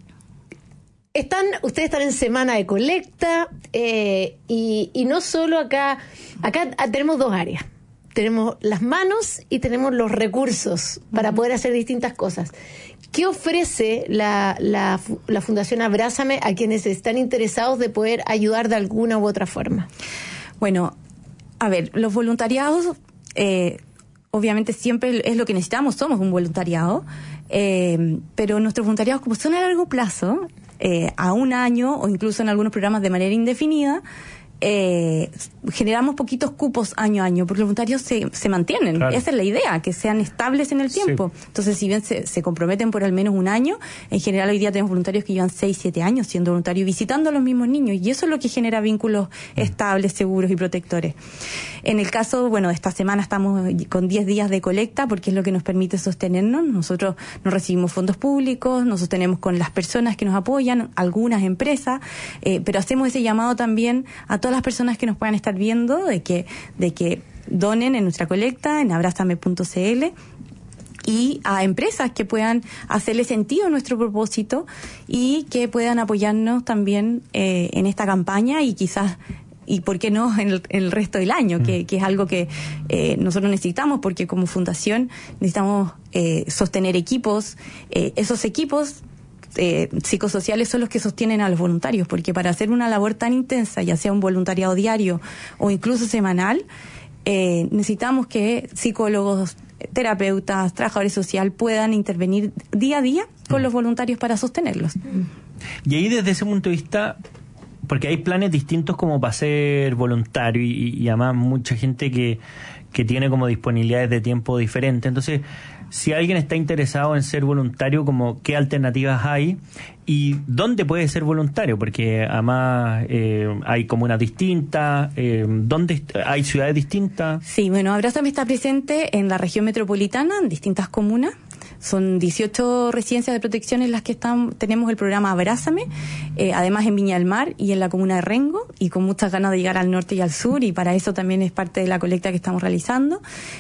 están, ustedes están en semana de colecta eh, y, y no solo acá, acá tenemos dos áreas. Tenemos las manos y tenemos los recursos para poder hacer distintas cosas. ¿Qué ofrece la, la, la Fundación Abrázame a quienes están interesados de poder ayudar de alguna u otra forma? Bueno, a ver, los voluntariados, eh, obviamente siempre es lo que necesitamos, somos un voluntariado, eh, pero nuestros voluntariados, como son a largo plazo, eh, a un año o incluso en algunos programas de manera indefinida, Eh, generamos poquitos cupos año a año porque los voluntarios se, se mantienen. Claro. Esa es la idea, que sean estables en el tiempo. Sí. Entonces, si bien se, se comprometen por al menos un año, en general hoy día tenemos voluntarios que llevan seis, siete años siendo voluntarios y visitando a los mismos niños, y eso es lo que genera vínculos mm. estables, seguros y protectores. En el caso, bueno, de esta semana estamos con diez días de colecta porque es lo que nos permite sostenernos. Nosotros no recibimos fondos públicos, nos sostenemos con las personas que nos apoyan, algunas empresas, eh, pero hacemos ese llamado también a todas las personas que nos puedan estar viendo de que de que donen en nuestra colecta en abrázame punto c l y a empresas que puedan hacerle sentido a nuestro propósito y que puedan apoyarnos también eh, en esta campaña y quizás y por qué no en el, en el resto del año, que, que es algo que eh, nosotros necesitamos, porque como fundación necesitamos eh, sostener equipos. Eh, esos equipos eh, psicosociales son los que sostienen a los voluntarios, porque para hacer una labor tan intensa, ya sea un voluntariado diario o incluso semanal, eh, necesitamos que psicólogos, terapeutas, trabajadores sociales puedan intervenir día a día con los voluntarios para sostenerlos. Y ahí desde ese punto de vista, porque hay planes distintos como para ser voluntario y, y además mucha gente que, que tiene como disponibilidades de tiempo diferentes. Entonces, si alguien está interesado en ser voluntario, como qué alternativas hay y dónde puede ser voluntario, porque además eh, hay comunas distintas, eh, ¿dónde hay ciudades distintas? Sí, bueno, Abrázame está presente en la región metropolitana, en distintas comunas. Son dieciocho residencias de protección en las que están, tenemos el programa Abrázame, eh, además en Viña del Mar y en la comuna de Rengo, y con muchas ganas de llegar al norte y al sur, y para eso también es parte de la colecta que estamos realizando.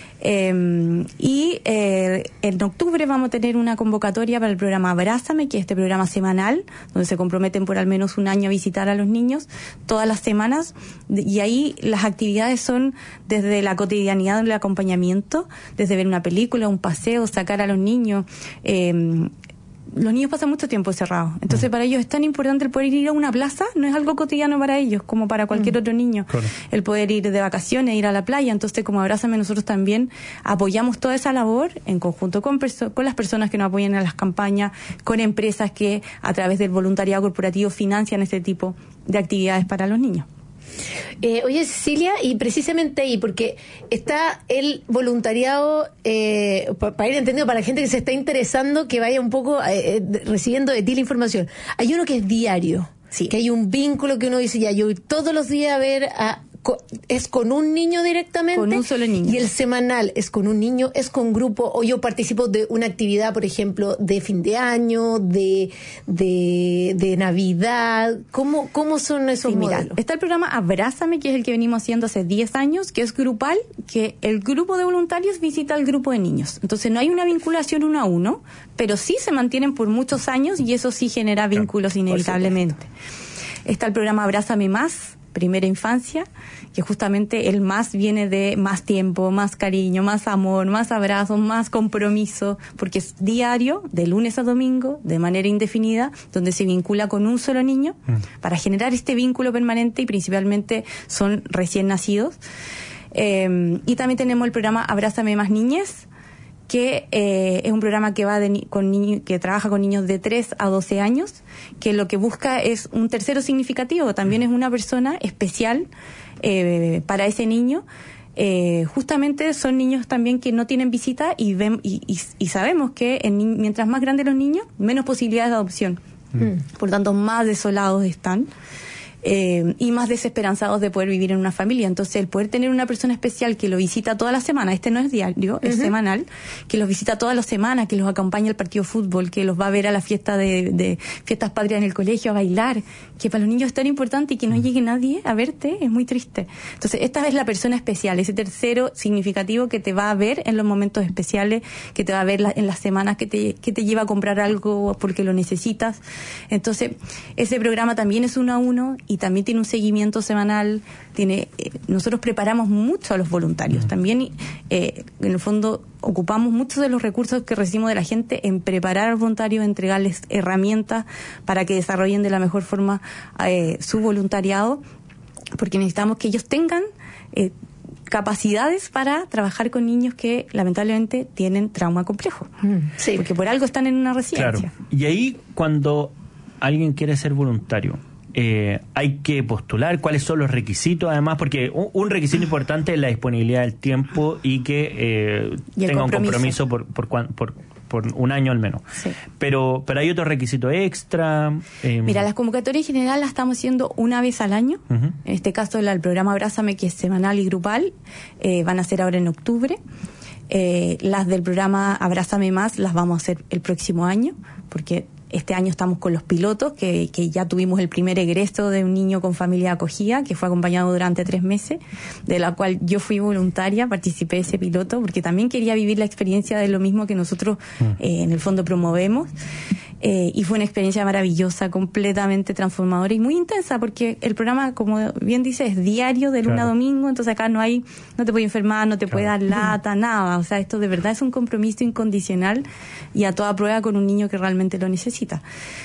Eh, y eh, en octubre vamos a tener una convocatoria para el programa Abrázame, que es este programa semanal, donde se comprometen por al menos un año a visitar a los niños todas las semanas, y ahí las actividades son desde la cotidianidad del acompañamiento, desde ver una película, un paseo, sacar a los niños. Eh, los niños pasan mucho tiempo encerrados, entonces mm. para ellos es tan importante el poder ir a una plaza, no es algo cotidiano para ellos como para cualquier mm. otro niño, claro. El poder ir de vacaciones, ir a la playa. Entonces, como Abrázame, nosotros también apoyamos toda esa labor en conjunto con, perso- con las personas que nos apoyan en las campañas, con empresas que a través del voluntariado corporativo financian este tipo de actividades para los niños. Eh, oye, Cecilia, y precisamente ahí, porque está el voluntariado, eh, para ir entendiendo, para la gente que se está interesando, que vaya un poco eh, recibiendo de ti la información. Hay uno que es diario, sí. Que hay un vínculo que uno dice, ya, yo voy todos los días a ver a... ¿Es con un niño directamente? Con un solo niño. ¿Y el semanal es con un niño, es con grupo, o yo participo de una actividad, por ejemplo, de fin de año, de de, de Navidad? ¿Cómo, cómo son esos sí, modelos? Mira, está el programa Abrázame, que es el que venimos haciendo hace diez años, que es grupal, que el grupo de voluntarios visita al grupo de niños. Entonces no hay una vinculación uno a uno, pero sí se mantienen por muchos años y eso sí genera vínculos claro, inevitablemente. Está el programa Abrázame Más, primera infancia, que justamente el más viene de más tiempo, más cariño, más amor, más abrazos, más compromiso, porque es diario, de lunes a domingo, de manera indefinida, donde se vincula con un solo niño, mm. para generar este vínculo permanente, y principalmente son recién nacidos. Eh, y también tenemos el programa Abrázame Más Niñez, que eh, es un programa que va de, con niño, que trabaja con niños de tres a doce años, que lo que busca es un tercero significativo, también es una persona especial eh, para ese niño. Eh, justamente son niños también que no tienen visita, y, ven, y, y, y sabemos que en, mientras más grandes los niños, menos posibilidades de adopción. Mm. Por tanto, más desolados están. Eh, y más desesperanzados de poder vivir en una familia. Entonces, el poder tener una persona especial que lo visita toda la semana, este no es diario, es uh-huh. semanal, que los visita todas las semanas, que los acompaña al partido de fútbol, que los va a ver a la fiesta de, de fiestas patrias en el colegio, a bailar, que para los niños es tan importante, y que no llegue nadie a verte, es muy triste. Entonces, esta es la persona especial, ese tercero significativo que te va a ver en los momentos especiales, que te va a ver la, en las semanas, que te, que te lleva a comprar algo porque lo necesitas. Entonces, ese programa también es uno a uno, y también tiene un seguimiento semanal. Tiene eh, nosotros preparamos mucho a los voluntarios. También, eh, en el fondo, ocupamos muchos de los recursos que recibimos de la gente en preparar al voluntario, entregarles herramientas para que desarrollen de la mejor forma eh, su voluntariado, porque necesitamos que ellos tengan eh, capacidades para trabajar con niños que lamentablemente tienen trauma complejo. Mm, sí. Porque por algo están en una residencia. Claro. Y ahí, cuando alguien quiere ser voluntario, Eh, hay que postular cuáles son los requisitos, además, porque un, un requisito importante es la disponibilidad del tiempo y que eh, y tenga compromiso. un compromiso por, por, por, por un año al menos. Sí. Pero pero hay otro requisito extra. Eh... Mira, las convocatorias en general las estamos haciendo una vez al año. Uh-huh. En este caso, el, el programa Abrázame, que es semanal y grupal, eh, van a ser ahora en octubre. Eh, las del programa Abrázame Más las vamos a hacer el próximo año, porque este año estamos con los pilotos, que, que ya tuvimos el primer egreso de un niño con familia acogida, que fue acompañado durante tres meses, de la cual yo fui voluntaria, participé de ese piloto, porque también quería vivir la experiencia de lo mismo que nosotros mm. eh, en el fondo promovemos. eh, y fue una experiencia maravillosa, completamente transformadora y muy intensa, porque el programa, como bien dice, es diario de lunes claro. a domingo, entonces acá no hay, no te puede enfermar, no te claro. puede dar lata, nada, o sea, esto de verdad es un compromiso incondicional y a toda prueba con un niño que realmente lo necesita.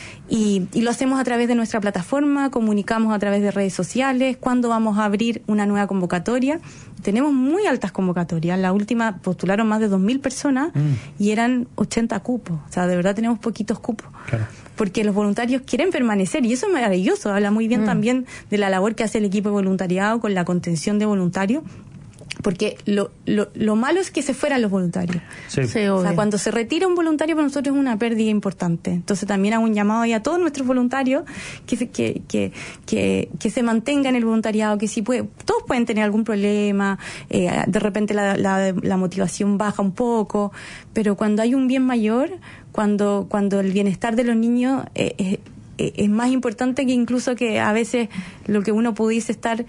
Y, y lo hacemos a través de nuestra plataforma, comunicamos a través de redes sociales, cuándo vamos a abrir una nueva convocatoria. Tenemos muy altas convocatorias, la última postularon más de dos mil personas mm. y eran ochenta cupos, o sea, de verdad tenemos poquitos cupos. Claro. Porque los voluntarios quieren permanecer y eso es maravilloso, habla muy bien mm. también de la labor que hace el equipo de voluntariado con la contención de voluntarios. Porque lo, lo, lo malo es que se fueran los voluntarios. Sí. Sí, o sea, cuando se retira un voluntario para nosotros es una pérdida importante. Entonces también hago un llamado ahí a todos nuestros voluntarios que se, que, que, que, que se mantengan el voluntariado, que si puede, todos pueden tener algún problema, eh, de repente la, la, la motivación baja un poco, pero cuando hay un bien mayor, cuando, cuando el bienestar de los niños eh, eh, eh, es más importante que incluso que a veces lo que uno pudiese estar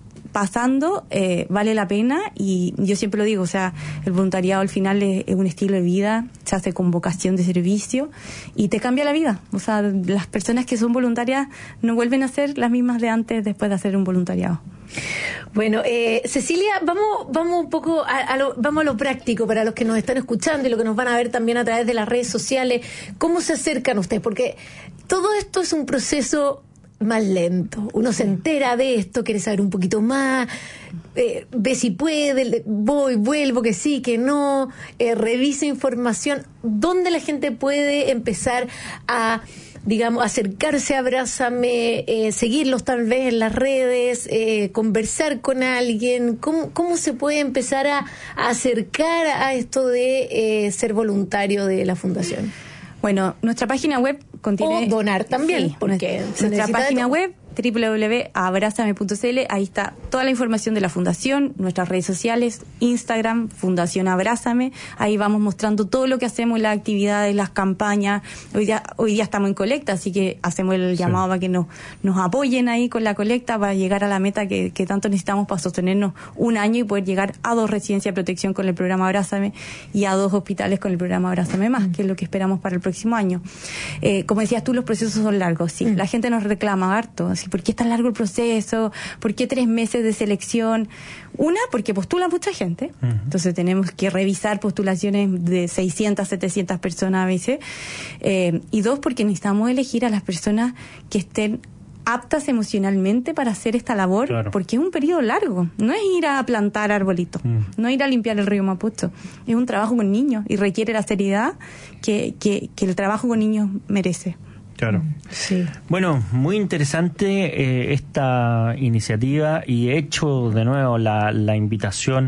pasando, eh, vale la pena, y yo siempre lo digo, o sea, el voluntariado al final es, es un estilo de vida, se hace con vocación de servicio y te cambia la vida. O sea, las personas que son voluntarias no vuelven a ser las mismas de antes después de hacer un voluntariado. Bueno, eh, Cecilia, vamos vamos un poco a, a lo, vamos a lo práctico para los que nos están escuchando y los que nos van a ver también a través de las redes sociales. ¿Cómo se acercan ustedes? Porque todo esto es un proceso más lento. Uno se entera de esto, quiere saber un poquito más, eh, ve si puede, voy, vuelvo, que sí, que no, eh, revisa información. ¿Dónde la gente puede empezar a, digamos, acercarse a Abrázame, eh, seguirlos tal vez en las redes, eh, conversar con alguien? ¿Cómo, cómo se puede empezar a, a acercar a esto de eh, ser voluntario de la Fundación? Bueno, nuestra página web contiene... O donar también, sí, porque nuestra página web doble u doble u doble u punto abrázame punto c l, ahí está toda la información de la Fundación, nuestras redes sociales, Instagram, Fundación Abrázame, ahí vamos mostrando todo lo que hacemos, las actividades, las campañas. Hoy día, hoy día estamos en colecta, así que hacemos el llamado sí. para que nos, nos apoyen ahí con la colecta para llegar a la meta que, que tanto necesitamos para sostenernos un año y poder llegar a dos residencias de protección con el programa Abrázame y a dos hospitales con el programa Abrázame Más, mm. que es lo que esperamos para el próximo año. Eh, como decías tú, los procesos son largos, sí, mm. la gente nos reclama harto, así, ¿por qué es tan largo el proceso? ¿Por qué tres meses de selección? Una, porque postula mucha gente. Uh-huh. Entonces tenemos que revisar postulaciones de seiscientas, setecientas personas a veces. Eh, y dos, porque necesitamos elegir a las personas que estén aptas emocionalmente para hacer esta labor, claro. porque es un periodo largo. No es ir a plantar arbolitos, uh-huh. no es ir a limpiar el río Mapocho. Es un trabajo con niños y requiere la seriedad que, que, que el trabajo con niños merece. Claro. Sí. Bueno, muy interesante eh, esta iniciativa, y he hecho de nuevo la, la invitación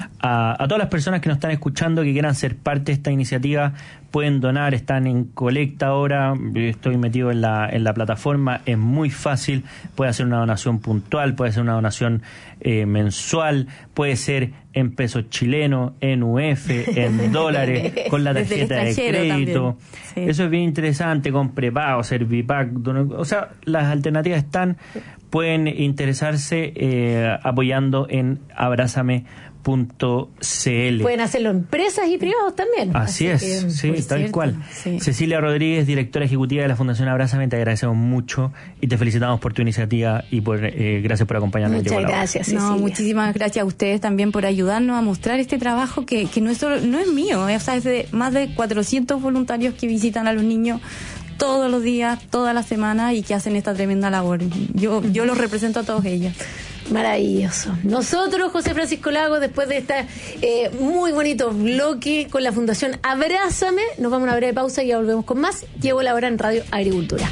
a, a todas las personas que nos están escuchando que quieran ser parte de esta iniciativa. Pueden donar, están en colecta ahora, estoy metido en la, en la plataforma, es muy fácil, puede hacer una donación puntual, puede ser una donación eh, mensual, puede ser en pesos chilenos, en U F, en dólares, con la tarjeta de crédito. Sí. Eso es bien interesante, con prepago, Servipack, o sea, las alternativas están, pueden interesarse eh, apoyando en Abrázame punto c l. Pueden hacerlo empresas y privados también. Así, Así es, que, sí, tal cierto, cual. Sí. Cecilia Rodríguez, directora ejecutiva de la Fundación Abrázame, te agradecemos mucho y te felicitamos por tu iniciativa y por eh, gracias por acompañarnos. Muchas gracias, Cecilia. No, muchísimas gracias a ustedes también por ayudarnos a mostrar este trabajo que, que no es solo, no es mío, eh, o sea, es de más de cuatrocientos voluntarios que visitan a los niños todos los días, toda la semana, y que hacen esta tremenda labor. Yo, yo los represento a todos ellos. Maravilloso. Nosotros, José Francisco Lago, después de este eh, muy bonito bloque con la Fundación Abrázame, nos vamos a una breve pausa y ya volvemos con más. Llegó la hora en Radio Agricultura.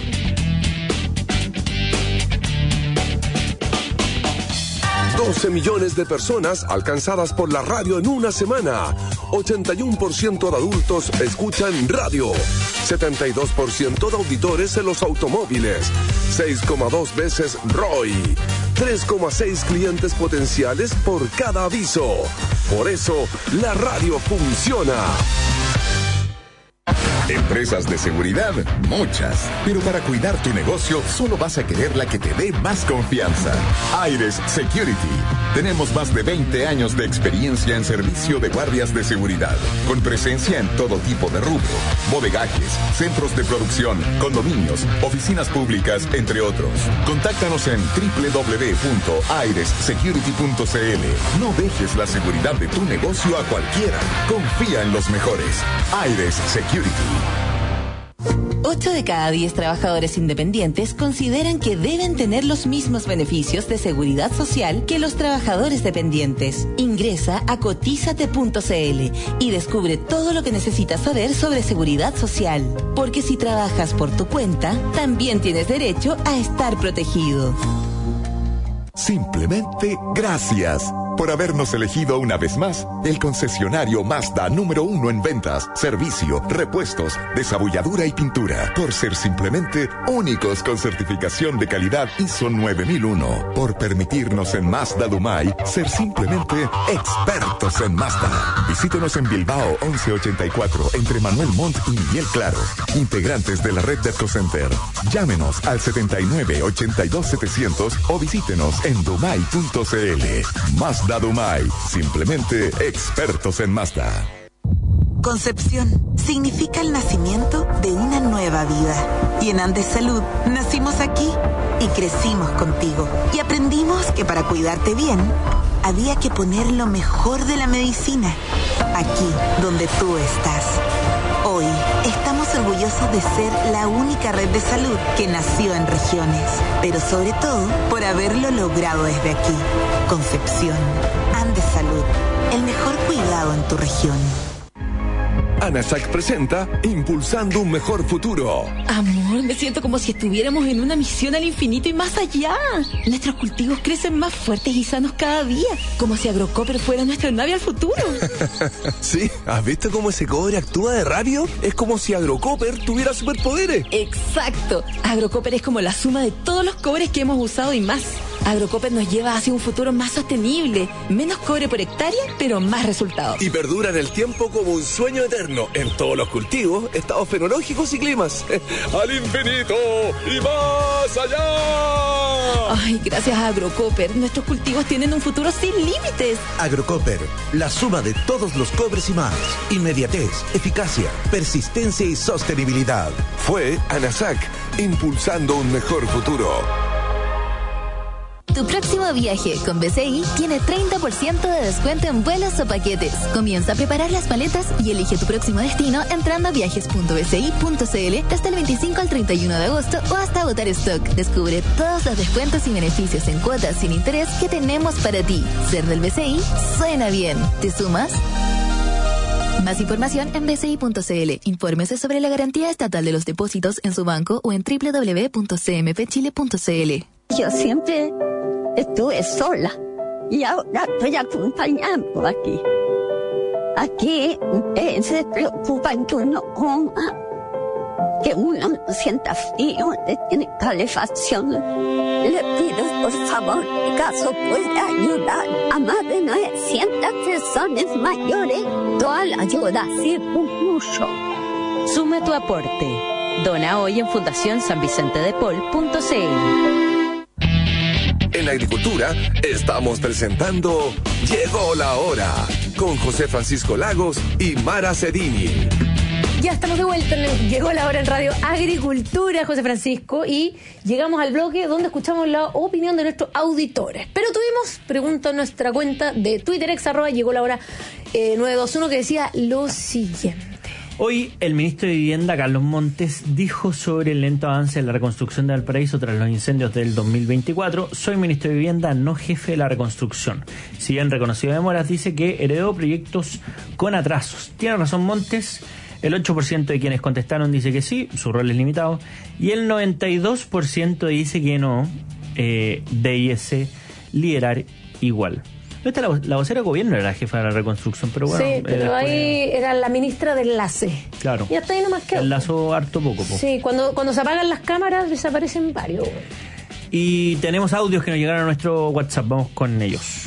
doce millones de personas alcanzadas por la radio en una semana. ochenta y uno por ciento de adultos escuchan radio. setenta y dos por ciento de auditores en los automóviles. seis coma dos veces R O I. tres coma seis clientes potenciales por cada aviso. Por eso, la radio funciona. Empresas de seguridad, muchas. Pero para cuidar tu negocio, solo vas a querer la que te dé más confianza. Aires Security. Tenemos más de veinte años de experiencia en servicio de guardias de seguridad, con presencia en todo tipo de rubro, bodegajes, centros de producción, condominios, oficinas públicas, entre otros. Contáctanos en doble u doble u doble u punto aires security punto c l. No dejes la seguridad de tu negocio a cualquiera. Confía en los mejores. Aires Security. ocho de cada diez trabajadores independientes consideran que deben tener los mismos beneficios de seguridad social que los trabajadores dependientes. Ingresa a cotízate punto c l y descubre todo lo que necesitas saber sobre seguridad social. Porque si trabajas por tu cuenta, también tienes derecho a estar protegido. Simplemente gracias por habernos elegido una vez más el concesionario Mazda número uno en ventas, servicio, repuestos, desabulladura y pintura. Por ser simplemente únicos con certificación de calidad I S O nueve mil uno. Por permitirnos en Mazda Dumay ser simplemente expertos en Mazda. Visítenos en Bilbao once ochenta y cuatro entre Manuel Montt y Miguel Claro. Integrantes de la red de EcoCenter. Llámenos al setenta y nueve ochenta y dos setecientos o visítenos en dumay punto c l. Mazda Dumay, simplemente expertos en Mazda. Concepción significa el nacimiento de una nueva vida. Y en Andes Salud nacimos aquí y crecimos contigo. Y aprendimos que para cuidarte bien, había que poner lo mejor de la medicina aquí donde tú estás. Hoy estamos orgullosos de ser la única red de salud que nació en regiones, pero sobre todo por haberlo logrado desde aquí. Concepción, Andes Salud, el mejor cuidado en tu región. ANASAC presenta Impulsando un Mejor Futuro. Amor, me siento como si estuviéramos en una misión al infinito y más allá. Nuestros cultivos crecen más fuertes y sanos cada día, como si Agrocopper fuera nuestra nave al futuro. Sí, ¿has visto cómo ese cobre actúa de rápido? Es como si Agrocopper tuviera superpoderes. Exacto. Agrocopper es como la suma de todos los cobres que hemos usado y más. Agrocopper nos lleva hacia un futuro más sostenible, menos cobre por hectárea, pero más resultados. Y perdura en el tiempo como un sueño eterno en todos los cultivos, estados fenológicos y climas. ¡Al infinito y más allá! Ay, gracias a Agrocopper, nuestros cultivos tienen un futuro sin límites. Agrocopper, la suma de todos los cobres y más. Inmediatez, eficacia, persistencia y sostenibilidad. Fue ANASAC, impulsando un mejor futuro. Tu próximo viaje con B C I tiene treinta por ciento de descuento en vuelos o paquetes. Comienza a preparar las maletas y elige tu próximo destino entrando a viajes punto b c i punto c l hasta el veinticinco al treinta y uno de agosto o hasta agotar stock. Descubre todos los descuentos y beneficios en cuotas sin interés que tenemos para ti. Ser del B C I suena bien. ¿Te sumas? Más información en b c i punto c l. Infórmese sobre la garantía estatal de los depósitos en su banco o en doble u doble u doble u punto c m p chile punto c l. Yo siempre estuve sola y ahora estoy acompañando aquí. Aquí eh, se preocupan que uno coma, que uno no sienta frío, le tiene calefacción. Le pido por favor que caso pueda ayudar a más de novecientas personas mayores. Toda la ayuda sirve mucho. Suma tu aporte. Dona hoy en fundación san vicente de paul punto c l. En la agricultura estamos presentando Llegó la Hora con José Francisco Lagos y Mara Cedini. Ya estamos de vuelta en el, Llegó la Hora en Radio Agricultura, José Francisco, y llegamos al bloque donde escuchamos la opinión de nuestros auditores. Pero tuvimos pregunta en nuestra cuenta de Twitter, ex arroba Llegó la Hora eh, nueve dos uno, que decía lo siguiente. Hoy el ministro de Vivienda, Carlos Montes, dijo sobre el lento avance de la reconstrucción de Valparaíso tras los incendios del dos mil veinticuatro. Soy ministro de Vivienda, no jefe de la reconstrucción. Si bien reconocido demoras, dice que heredó proyectos con atrasos. Tiene razón Montes. El ocho por ciento de quienes contestaron dice que sí, su rol es limitado. Y el noventa y dos por ciento dice que no, eh, debiese liderar igual. Esta, la, la vocera de gobierno era la jefa de la reconstrucción, pero bueno. Sí, pero eh, después, ahí era la ministra de enlace. Claro. Y hasta ahí nomás quedó. Enlazó harto poco. Po. Sí, cuando, cuando se apagan las cámaras desaparecen varios. Y tenemos audios que nos llegaron a nuestro WhatsApp, vamos con ellos.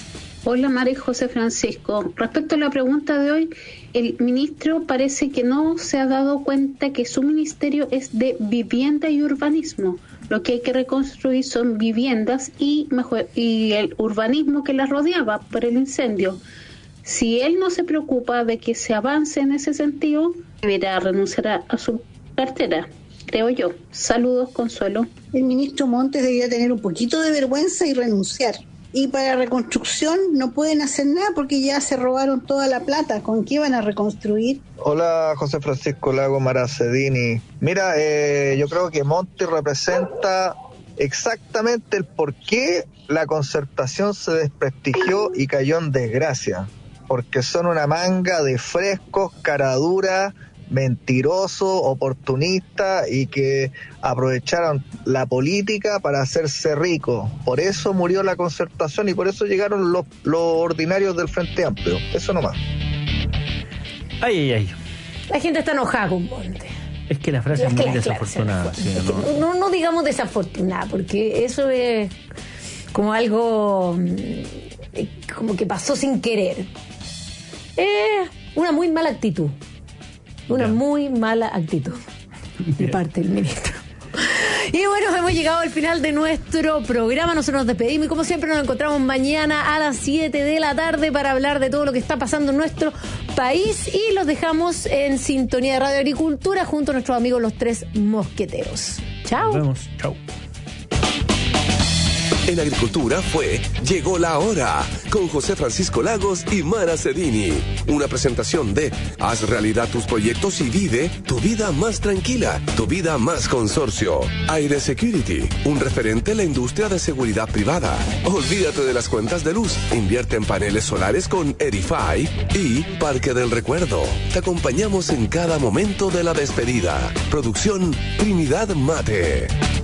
Hola, María José Francisco. Respecto a la pregunta de hoy, el ministro parece que no se ha dado cuenta que su ministerio es de vivienda y urbanismo. Lo que hay que reconstruir son viviendas y, mejor, y el urbanismo que las rodeaba por el incendio. Si él no se preocupa de que se avance en ese sentido, deberá renunciar a, a su cartera, creo yo. Saludos, Consuelo. El ministro Montes debería tener un poquito de vergüenza y renunciar. Y para reconstrucción no pueden hacer nada porque ya se robaron toda la plata. ¿Con qué van a reconstruir? Hola, José Francisco Lago Maracedini. Mira, eh, yo creo que Montes representa exactamente el por qué la concertación se desprestigió y cayó en desgracia. Porque son una manga de frescos, caraduras, mentirosos, oportunistas y que aprovecharon la política para hacerse ricos. Por eso murió la concertación y por eso llegaron los, los ordinarios del Frente Amplio. Eso nomás. Ay, ay, ay. La gente está enojada con Montes. Es que la frase es, es muy claro, desafortunada. Claro, sí, es ¿no? que no, no digamos desafortunada, porque eso es como algo como que pasó sin querer. Es una muy mala actitud. Una yeah. muy mala actitud de yeah. parte del ministro. Y bueno, hemos llegado al final de nuestro programa. Nosotros nos despedimos y como siempre nos encontramos mañana a las siete de la tarde para hablar de todo lo que está pasando en nuestro país y los dejamos en sintonía de Radio Agricultura junto a nuestros amigos los Tres Mosqueteros. Chao. Nos vemos. Chao. En Agricultura fue Llegó la Hora con José Francisco Lagos y Mara Cedini. Una presentación de Haz realidad tus proyectos y vive tu vida más tranquila, tu vida más consorcio. Aire Security, un referente en la industria de seguridad privada. Olvídate de las cuentas de luz, invierte en paneles solares con Edify y Parque del Recuerdo. Te acompañamos en cada momento de la despedida. Producción Trinidad Mate.